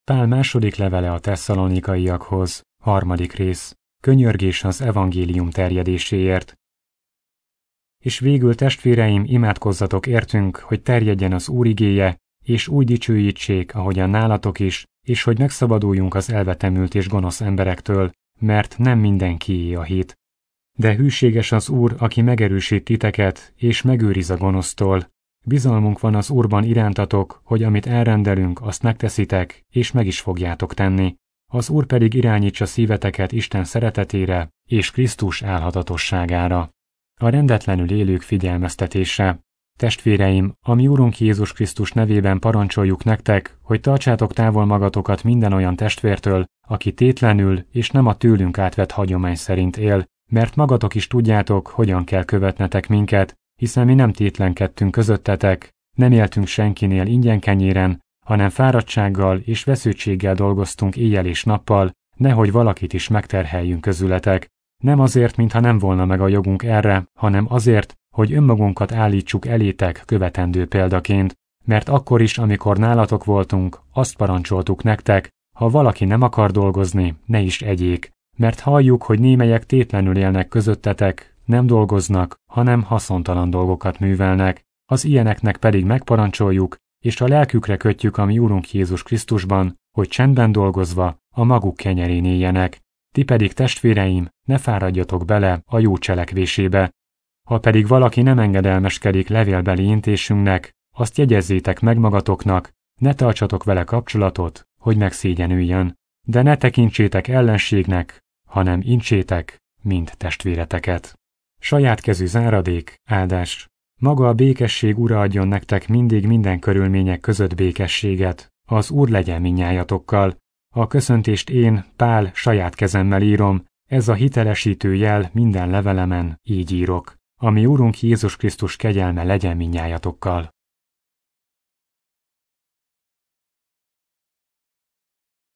Pál második levele a Tesszalonikaiakhoz, 3. rész, könyörgés az evangélium terjedéséért. És végül, testvéreim, imádkozzatok értünk, hogy terjedjen az Úr igéje, és úgy dicsőítsék, ahogyan nálatok is, és hogy megszabaduljunk az elvetemült és gonosz emberektől, mert nem mindenkié a hit. De hűséges az Úr, aki megerősít titeket, és megőriz a gonosztól. Bizalmunk van az Úrban irántatok, hogy amit elrendelünk, azt megteszitek, és meg is fogjátok tenni. Az Úr pedig irányítsa szíveteket Isten szeretetére és Krisztus álhatatosságára. A rendetlenül élők figyelmeztetése. Testvéreim, a mi Úrunk Jézus Krisztus nevében parancsoljuk nektek, hogy tartsátok távol magatokat minden olyan testvértől, aki tétlenül és nem a tőlünk átvett hagyomány szerint él, mert magatok is tudjátok, hogyan kell követnetek minket, hiszen mi nem tétlenkedtünk közöttetek, nem éltünk senkinél ingyenkenyéren, hanem fáradtsággal és vesződtséggel dolgoztunk éjjel és nappal, nehogy valakit is megterheljünk közületek. Nem azért, mintha nem volna meg a jogunk erre, hanem azért, hogy önmagunkat állítsuk elétek követendő példaként, mert akkor is, amikor nálatok voltunk, azt parancsoltuk nektek, ha valaki nem akar dolgozni, ne is egyék, mert halljuk, hogy némelyek tétlenül élnek közöttetek, nem dolgoznak, hanem haszontalan dolgokat művelnek, az ilyeneknek pedig megparancsoljuk, és a lelkükre kötjük a mi Úrunk Jézus Krisztusban, hogy csendben dolgozva a maguk kenyerén éljenek. Ti pedig, testvéreim, ne fáradjatok bele a jó cselekvésébe. Ha pedig valaki nem engedelmeskedik levélbeli intésünknek, azt jegyezzétek meg magatoknak, ne tartsatok vele kapcsolatot, hogy megszégyenüljön, de ne tekintsétek ellenségnek, hanem incsétek, mint testvéreteket. Saját kezű záradék, áldás. Maga a békesség Ura adjon nektek mindig minden körülmények között békességet, az Úr legyen mindnyájatokkal. A köszöntést én, Pál, saját kezemmel írom, ez a hitelesítő jel minden levelemen, így írok. A mi Úrunk Jézus Krisztus kegyelme legyen mindnyájatokkal.